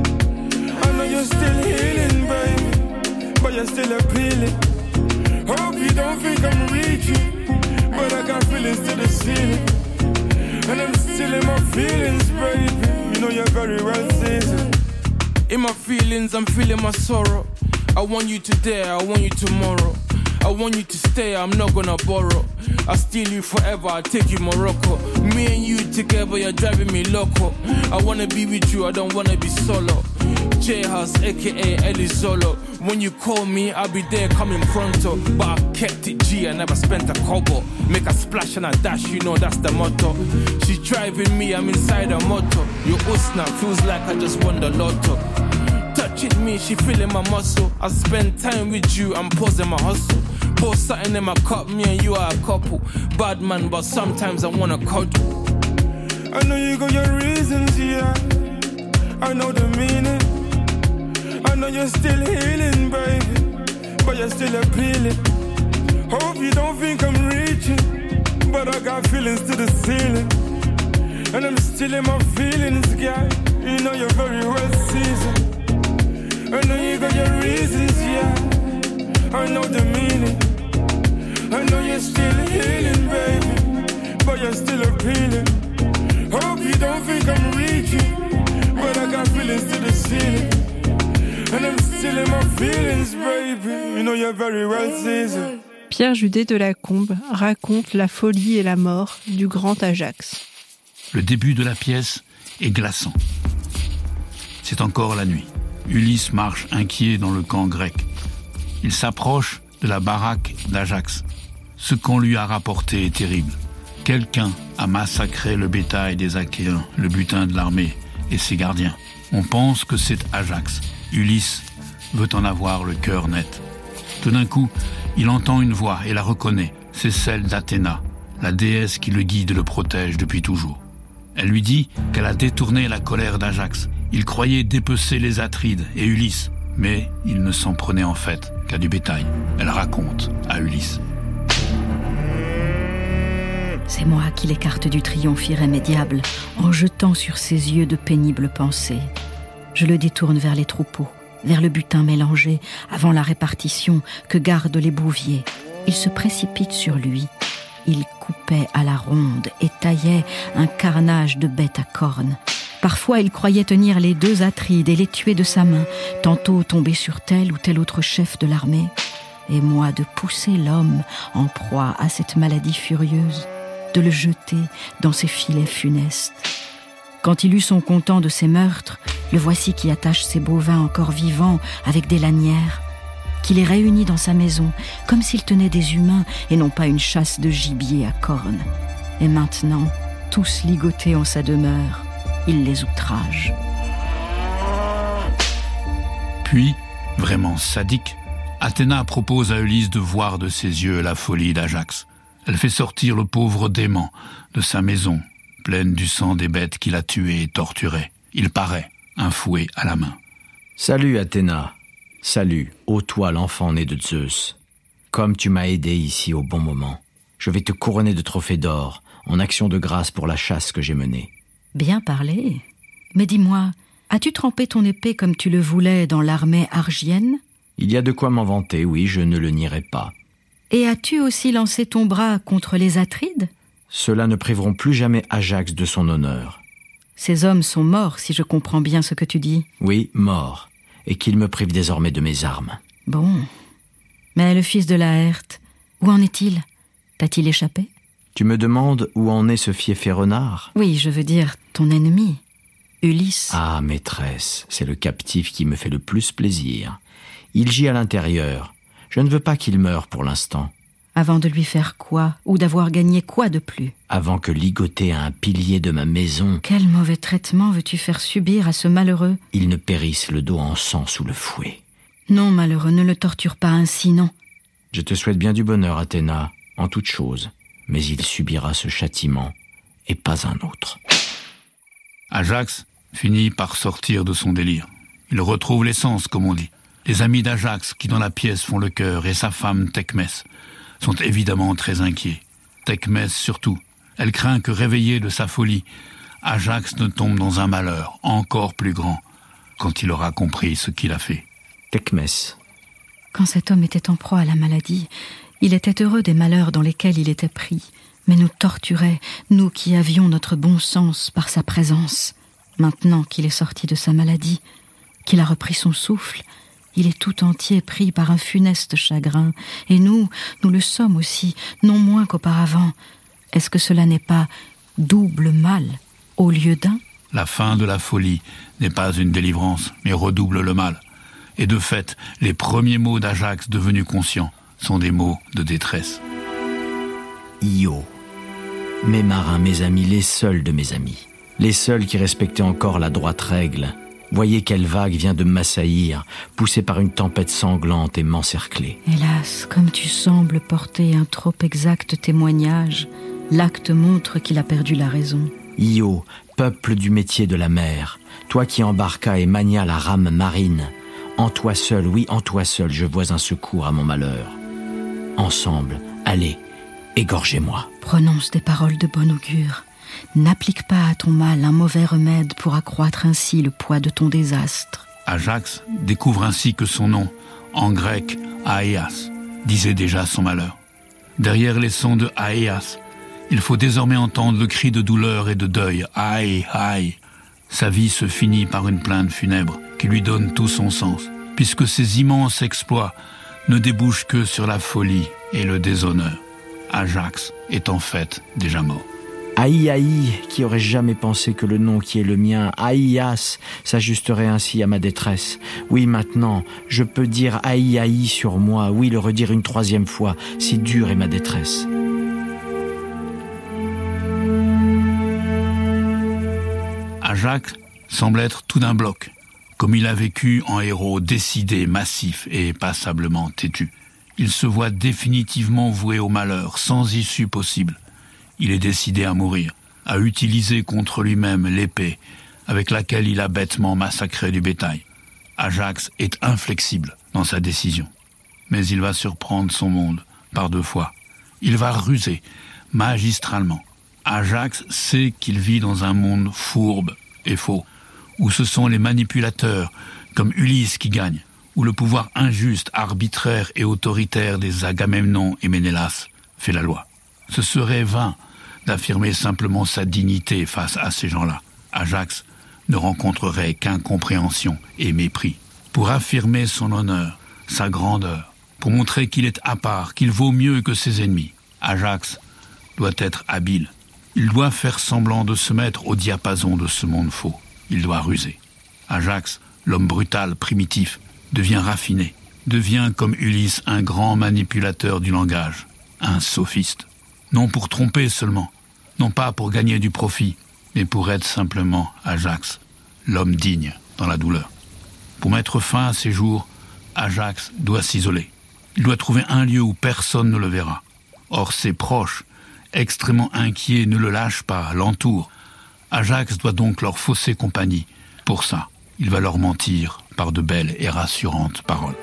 I know you're still healing, baby, but you're still appealing. Hope you don't think I'm reaching, but I got feelings to the ceiling, and I'm still in my feelings, baby. You know you're very well seasoned. In my feelings, I'm feeling my sorrow. I want you today, I want you tomorrow. I want you to stay, I'm not gonna borrow. I'll steal you forever, I'll take you Morocco. Me and you together, you're driving me loco. I wanna be with you, I don't wanna be solo. J-House, aka Ellie Solo. When you call me, I'll be there coming pronto. But I kept it G, I never spent a kobo. Make a splash and a dash, you know that's the motto. She's driving me, I'm inside a motor. Your Usna feels like I just won the lotto. Touching me, she feeling my muscle. I spend time with you, I'm pausing my hustle. Pour something in my cup, me and you are a couple. Bad man, but sometimes I wanna cuddle. I know you got your reasons, yeah. I know the meaning. I know you're still healing, baby, but you're still appealing. Hope you don't think I'm reaching, but I got feelings to the ceiling, and I'm still in my feelings, girl. You know you're very well seasoned. I know you got your reasons, yeah. I know the meaning. I know you're still healing, baby, but you're still appealing. Hope you don't think I'm reaching, but I got feelings to the ceiling, and I'm still in my feelings, baby. You know you're very well seasoned. Pierre Judet de la Combe raconte la folie et la mort du grand Ajax. Le début de la pièce est glaçant. C'est encore la nuit. Ulysse marche inquiet dans le camp grec. Il s'approche de la baraque d'Ajax. Ce qu'on lui a rapporté est terrible. Quelqu'un a massacré le bétail des Achéens, le butin de l'armée et ses gardiens. On pense que c'est Ajax. Ulysse veut en avoir le cœur net. Tout d'un coup, il entend une voix et la reconnaît. C'est celle d'Athéna, la déesse qui le guide et le protège depuis toujours. Elle lui dit qu'elle a détourné la colère d'Ajax. Il croyait dépecer les Atrides et Ulysse, mais il ne s'en prenait en fait qu'à du bétail. Elle raconte à Ulysse. C'est moi qui l'écarte du triomphe irrémédiable en jetant sur ses yeux de pénibles pensées. Je le détourne vers les troupeaux, vers le butin mélangé, avant la répartition que gardent les bouviers. Il se précipite sur lui. Il coupait à la ronde et taillait un carnage de bêtes à cornes. Parfois, il croyait tenir les deux Atrides et les tuer de sa main, tantôt tomber sur tel ou tel autre chef de l'armée. Et moi, de pousser l'homme en proie à cette maladie furieuse, de le jeter dans ses filets funestes. Quand il eut son content de ses meurtres, le voici qui attache ses bovins encore vivants avec des lanières, qui les réunit dans sa maison, comme s'il tenait des humains et non pas une chasse de gibier à cornes. Et maintenant, tous ligotés en sa demeure, il les outrage. Puis, vraiment sadique, Athéna propose à Ulysse de voir de ses yeux la folie d'Ajax. Elle fait sortir le pauvre dément de sa maison, pleine du sang des bêtes qu'il a tuées et torturées. Il paraît, un fouet à la main. « Salut Athéna, salut, ô toi l'enfant né de Zeus. Comme tu m'as aidé ici au bon moment, je vais te couronner de trophées d'or, en action de grâce pour la chasse que j'ai menée. » Bien parlé. Mais dis-moi, as-tu trempé ton épée comme tu le voulais dans l'armée argienne ? Il y a de quoi m'en vanter, oui, je ne le nierai pas. Et as-tu aussi lancé ton bras contre les Atrides ? Ceux-là ne priveront plus jamais Ajax de son honneur. Ces hommes sont morts, si je comprends bien ce que tu dis. Oui, morts, et qu'ils me privent désormais de mes armes. Bon. Mais le fils de Laërte, où en est-il ? T'a-t-il échappé ? Tu me demandes où en est ce fieffé renard ? Oui, je veux dire ton ennemi, Ulysse. Ah, maîtresse, c'est le captif qui me fait le plus plaisir. Il gît à l'intérieur. Je ne veux pas qu'il meure pour l'instant. Avant de lui faire quoi ? Ou d'avoir gagné quoi de plus ? Avant que ligoté à un pilier de ma maison... Quel mauvais traitement veux-tu faire subir à ce malheureux ? Il ne périsse le dos en sang sous le fouet. Non, malheureux, ne le torture pas ainsi, non. Je te souhaite bien du bonheur, Athéna, en toute chose. Mais il subira ce châtiment, et pas un autre. Ajax finit par sortir de son délire. Il retrouve l'essence, comme on dit. Les amis d'Ajax, qui dans la pièce font le cœur, et sa femme Thecmès, sont évidemment très inquiets. Thecmès surtout. Elle craint que, réveillée de sa folie, Ajax ne tombe dans un malheur encore plus grand quand il aura compris ce qu'il a fait. Thecmès. Quand cet homme était en proie à la maladie, il était heureux des malheurs dans lesquels il était pris, mais nous torturait, nous qui avions notre bon sens par sa présence. Maintenant qu'il est sorti de sa maladie, qu'il a repris son souffle, il est tout entier pris par un funeste chagrin, et nous, nous le sommes aussi, non moins qu'auparavant. Est-ce que cela n'est pas double mal au lieu d'un ? La fin de la folie n'est pas une délivrance, mais redouble le mal. Et de fait, les premiers mots d'Ajax devenus conscients sont des mots de détresse. Io, mes marins, mes amis, les seuls de mes amis, les seuls qui respectaient encore la droite règle. Voyez quelle vague vient de m'assaillir, poussée par une tempête sanglante et m'encercler. Hélas, comme tu sembles porter un trop exact témoignage, l'acte montre qu'il a perdu la raison. Io, peuple du métier de la mer, toi qui embarqua et mania la rame marine, en toi seul, oui, en toi seul, je vois un secours à mon malheur. Ensemble, allez, égorgez-moi. Prononce des paroles de bon augure. N'applique pas à ton mal un mauvais remède pour accroître ainsi le poids de ton désastre. Ajax découvre ainsi que son nom, en grec Aéas, disait déjà son malheur. Derrière les sons de Aéas, il faut désormais entendre le cri de douleur et de deuil. Aïe, aïe. Sa vie se finit par une plainte funèbre qui lui donne tout son sens, puisque ses immenses exploits ne débouchent que sur la folie et le déshonneur. Ajax est en fait déjà mort. Aïe, aïe, qui aurait jamais pensé que le nom qui est le mien, Aïas, s'ajusterait ainsi à ma détresse. Oui, maintenant, je peux dire aïe, aïe sur moi, oui, le redire une troisième fois, si dure est ma détresse. Ajax semble être tout d'un bloc, comme il a vécu en héros décidé, massif et passablement têtu. Il se voit définitivement voué au malheur, sans issue possible. Il est décidé à mourir, à utiliser contre lui-même l'épée avec laquelle il a bêtement massacré du bétail. Ajax est inflexible dans sa décision, mais il va surprendre son monde par deux fois. Il va ruser magistralement. Ajax sait qu'il vit dans un monde fourbe et faux, où ce sont les manipulateurs, comme Ulysse, qui gagnent, où le pouvoir injuste, arbitraire et autoritaire des Agamemnon et Ménélas fait la loi. Ce serait vain d'affirmer simplement sa dignité face à ces gens-là. Ajax ne rencontrerait qu'incompréhension et mépris. Pour affirmer son honneur, sa grandeur, pour montrer qu'il est à part, qu'il vaut mieux que ses ennemis, Ajax doit être habile. Il doit faire semblant de se mettre au diapason de ce monde faux. Il doit ruser. Ajax, l'homme brutal, primitif, devient raffiné, devient comme Ulysse un grand manipulateur du langage, un sophiste. Non pour tromper seulement, non pas pour gagner du profit, mais pour être simplement Ajax, l'homme digne dans la douleur. Pour mettre fin à ses jours, Ajax doit s'isoler. Il doit trouver un lieu où personne ne le verra. Or ses proches, extrêmement inquiets, ne le lâchent pas, l'entourent. Ajax doit donc leur fausser compagnie. Pour ça, il va leur mentir par de belles et rassurantes paroles.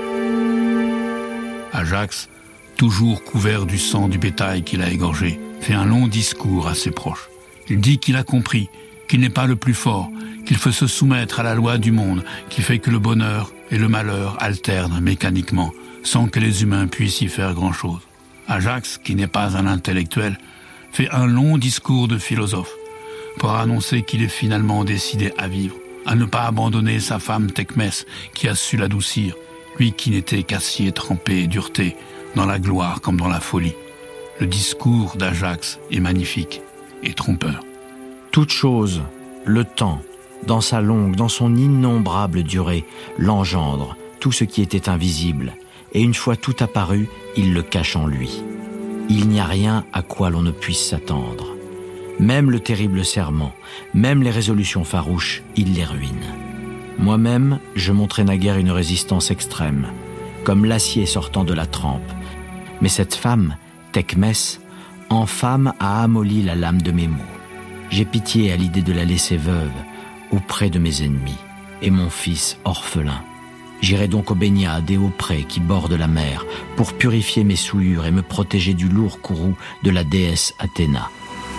Ajax, toujours couvert du sang du bétail qu'il a égorgé, fait un long discours à ses proches. Il dit qu'il a compris, qu'il n'est pas le plus fort, qu'il faut se soumettre à la loi du monde, qui fait que le bonheur et le malheur alternent mécaniquement, sans que les humains puissent y faire grand-chose. Ajax, qui n'est pas un intellectuel, fait un long discours de philosophe pour annoncer qu'il est finalement décidé à vivre, à ne pas abandonner sa femme Tecmès, qui a su l'adoucir, lui qui n'était qu'acier trempé et dureté, dans la gloire comme dans la folie. Le discours d'Ajax est magnifique et trompeur. Toute chose, le temps, dans sa longue, dans son innombrable durée, l'engendre, tout ce qui était invisible, et une fois tout apparu, il le cache en lui. Il n'y a rien à quoi l'on ne puisse s'attendre. Même le terrible serment, même les résolutions farouches, il les ruine. Moi-même, je montrais naguère une résistance extrême, comme l'acier sortant de la trempe. Mais cette femme, Tecmès, en femme a amolli la lame de mes mots. J'ai pitié à l'idée de la laisser veuve, auprès de mes ennemis, et mon fils orphelin. J'irai donc aux baignades et aux prés qui bordent la mer, pour purifier mes souillures et me protéger du lourd courroux de la déesse Athéna.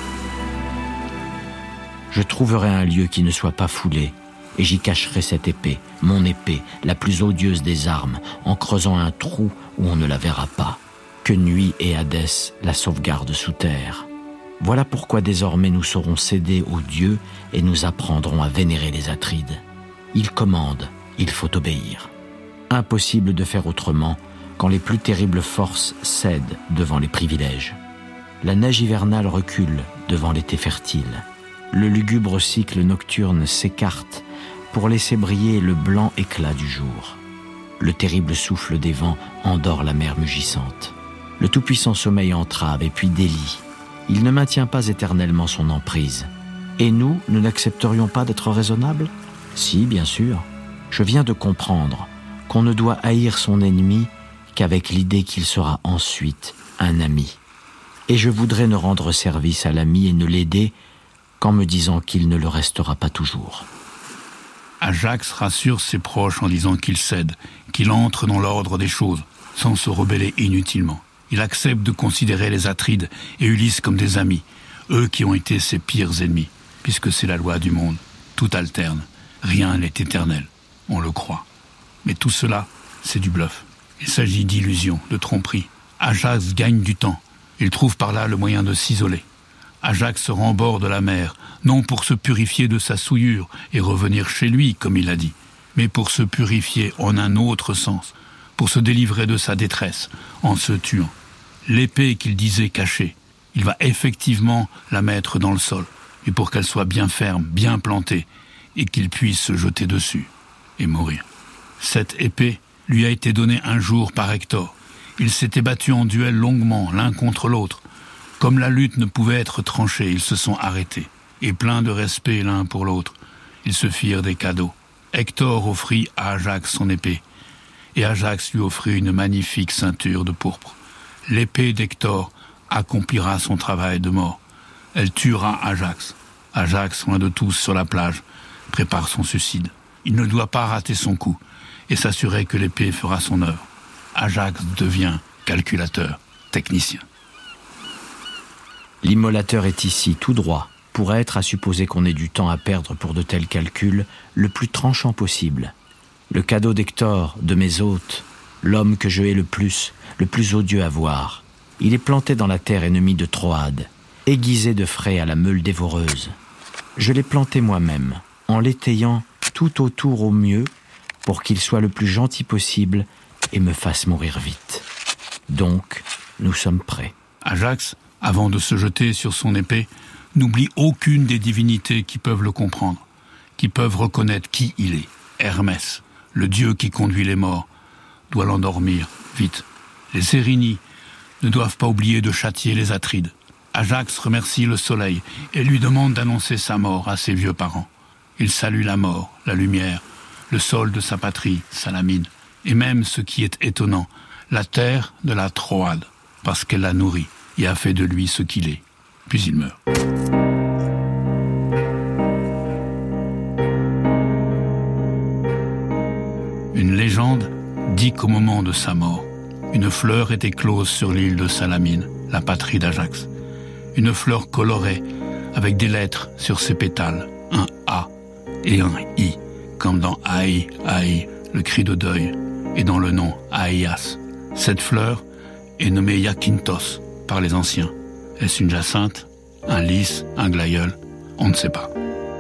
Je trouverai un lieu qui ne soit pas foulé, et j'y cacherai cette épée, mon épée, la plus odieuse des armes, en creusant un trou où on ne la verra pas. Que Nuit et Hadès la sauvegardent sous terre. Voilà pourquoi désormais nous saurons céder aux dieux et nous apprendrons à vénérer les Atrides. Ils commandent, il faut obéir. Impossible de faire autrement quand les plus terribles forces cèdent devant les privilèges. La neige hivernale recule devant l'été fertile. Le lugubre cycle nocturne s'écarte pour laisser briller le blanc éclat du jour. Le terrible souffle des vents endort la mer mugissante. Le tout-puissant sommeil entrave et puis délie. Il ne maintient pas éternellement son emprise. Et nous, nous n'accepterions pas d'être raisonnables ? Si, bien sûr. Je viens de comprendre qu'on ne doit haïr son ennemi qu'avec l'idée qu'il sera ensuite un ami. Et je voudrais ne rendre service à l'ami et ne l'aider qu'en me disant qu'il ne le restera pas toujours. Ajax rassure ses proches en disant qu'il cède, qu'il entre dans l'ordre des choses, sans se rebeller inutilement. Il accepte de considérer les Atrides et Ulysse comme des amis, eux qui ont été ses pires ennemis, puisque c'est la loi du monde. Tout alterne, rien n'est éternel, on le croit. Mais tout cela, c'est du bluff. Il s'agit d'illusions, de tromperies. Ajax gagne du temps. Il trouve par là le moyen de s'isoler. Ajax se rend bord de la mer, non pour se purifier de sa souillure et revenir chez lui, comme il a dit, mais pour se purifier en un autre sens, pour se délivrer de sa détresse en se tuant. L'épée qu'il disait cachée, il va effectivement la mettre dans le sol, et pour qu'elle soit bien ferme, bien plantée, et qu'il puisse se jeter dessus et mourir. Cette épée lui a été donnée un jour par Hector. Ils s'étaient battus en duel longuement, l'un contre l'autre. Comme la lutte ne pouvait être tranchée, ils se sont arrêtés, et pleins de respect l'un pour l'autre, ils se firent des cadeaux. Hector offrit à Ajax son épée, et Ajax lui offrit une magnifique ceinture de pourpre. L'épée d'Hector accomplira son travail de mort. Elle tuera Ajax. Ajax, loin de tous sur la plage, prépare son suicide. Il ne doit pas rater son coup et s'assurer que l'épée fera son œuvre. Ajax devient calculateur, technicien. L'immolateur est ici, tout droit, pourrait être, à supposer qu'on ait du temps à perdre pour de tels calculs, le plus tranchant possible. Le cadeau d'Hector, de mes hôtes, l'homme que je hais le plus, le plus odieux à voir. Il est planté dans la terre ennemie de Troade, aiguisé de frais à la meule dévoreuse. Je l'ai planté moi-même, en l'étayant tout autour au mieux, pour qu'il soit le plus gentil possible et me fasse mourir vite. Donc, nous sommes prêts. Ajax, avant de se jeter sur son épée, n'oublie aucune des divinités qui peuvent le comprendre, qui peuvent reconnaître qui il est. Hermès, le dieu qui conduit les morts, doit l'endormir, vite. Les Érini ne doivent pas oublier de châtier les Atrides. Ajax remercie le soleil et lui demande d'annoncer sa mort à ses vieux parents. Il salue la mort, la lumière, le sol de sa patrie, Salamine, et même, ce qui est étonnant, la terre de la Troade, parce qu'elle l'a nourri et a fait de lui ce qu'il est. Puis il meurt. Une légende dit qu'au moment de sa mort, une fleur est éclose sur l'île de Salamine, la patrie d'Ajax. Une fleur colorée, avec des lettres sur ses pétales, un A et un I, comme dans Aïe, Aïe, le cri de deuil, et dans le nom Aïas. Cette fleur est nommée Yakintos par les anciens. Est-ce une jacinthe, un lys, un glaïeul? On ne sait pas.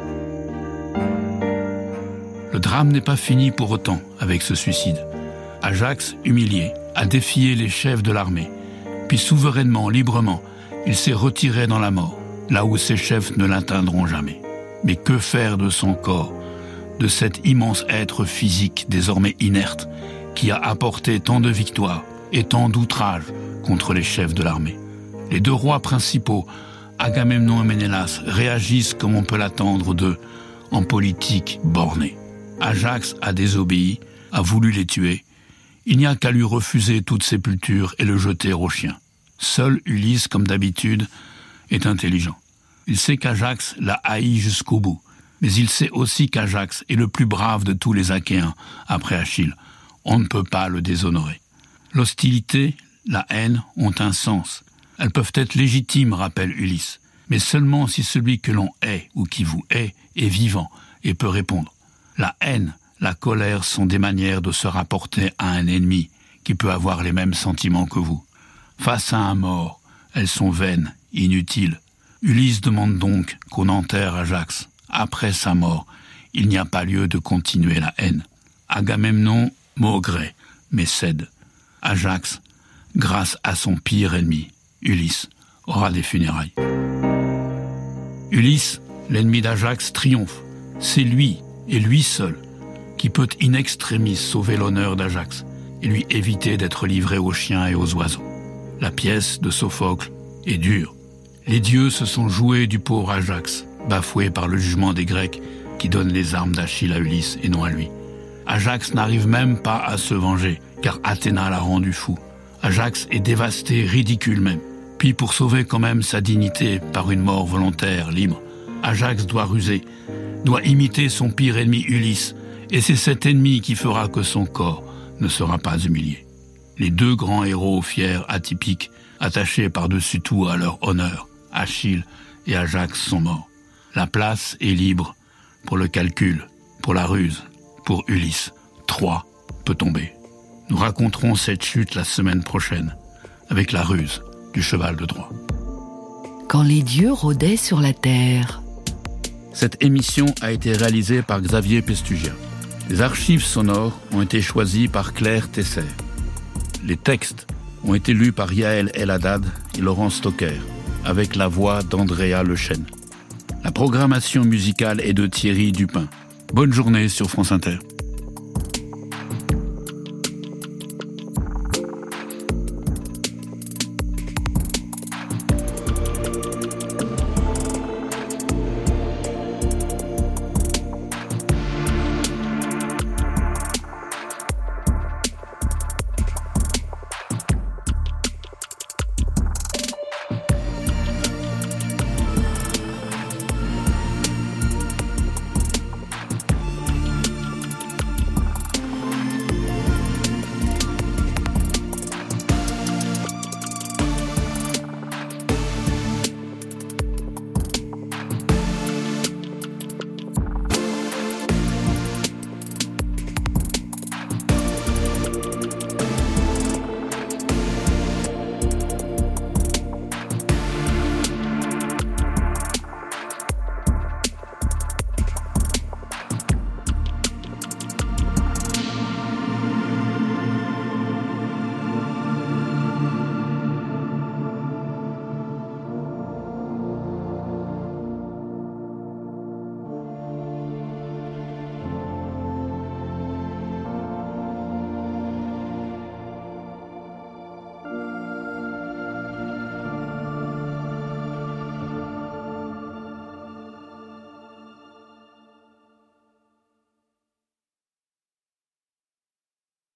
Le drame n'est pas fini pour autant avec ce suicide. Ajax, humilié, a défié les chefs de l'armée. Puis souverainement, librement, il s'est retiré dans la mort, là où ses chefs ne l'atteindront jamais. Mais que faire de son corps, de cet immense être physique désormais inerte, qui a apporté tant de victoires et tant d'outrages contre les chefs de l'armée? Les deux rois principaux, Agamemnon et Ménélas, réagissent comme on peut l'attendre d'eux, en politique bornée. Ajax a désobéi, a voulu les tuer. Il n'y a qu'à lui refuser toute sépulture et le jeter aux chiens. Seul Ulysse, comme d'habitude, est intelligent. Il sait qu'Ajax l'a haï jusqu'au bout, mais il sait aussi qu'Ajax est le plus brave de tous les Achéens, après Achille. On ne peut pas le déshonorer. L'hostilité, la haine ont un sens. Elles peuvent être légitimes, rappelle Ulysse, mais seulement si celui que l'on hait ou qui vous hait est vivant et peut répondre. La haine, la colère sont des manières de se rapporter à un ennemi qui peut avoir les mêmes sentiments que vous. Face à un mort, elles sont vaines, inutiles. Ulysse demande donc qu'on enterre Ajax. Après sa mort, il n'y a pas lieu de continuer la haine. Agamemnon maugrait, mais cède. Ajax, grâce à son pire ennemi, Ulysse, aura des funérailles. Ulysse, l'ennemi d'Ajax, triomphe. C'est lui, et lui seul, qui peut in extremis sauver l'honneur d'Ajax et lui éviter d'être livré aux chiens et aux oiseaux. La pièce de Sophocle est dure. Les dieux se sont joués du pauvre Ajax, bafoué par le jugement des Grecs qui donnent les armes d'Achille à Ulysse et non à lui. Ajax n'arrive même pas à se venger, car Athéna l'a rendu fou. Ajax est dévasté, ridicule même. Puis pour sauver quand même sa dignité par une mort volontaire, libre, Ajax doit ruser, doit imiter son pire ennemi Ulysse, et c'est cet ennemi qui fera que son corps ne sera pas humilié. Les deux grands héros fiers, atypiques, attachés par-dessus tout à leur honneur, Achille et Ajax sont morts. La place est libre pour le calcul, pour la ruse, pour Ulysse. Troie peut tomber. Nous raconterons cette chute la semaine prochaine, avec la ruse du cheval de Troie. Quand les dieux rôdaient sur la terre. Cette émission a été réalisée par Xavier Pestugien. Les archives sonores ont été choisies par Claire Tesser. Les textes ont été lus par Yael El-Haddad et Laurent Stocker, avec la voix d'Andrea Lechêne. La programmation musicale est de Thierry Dupin. Bonne journée sur France Inter.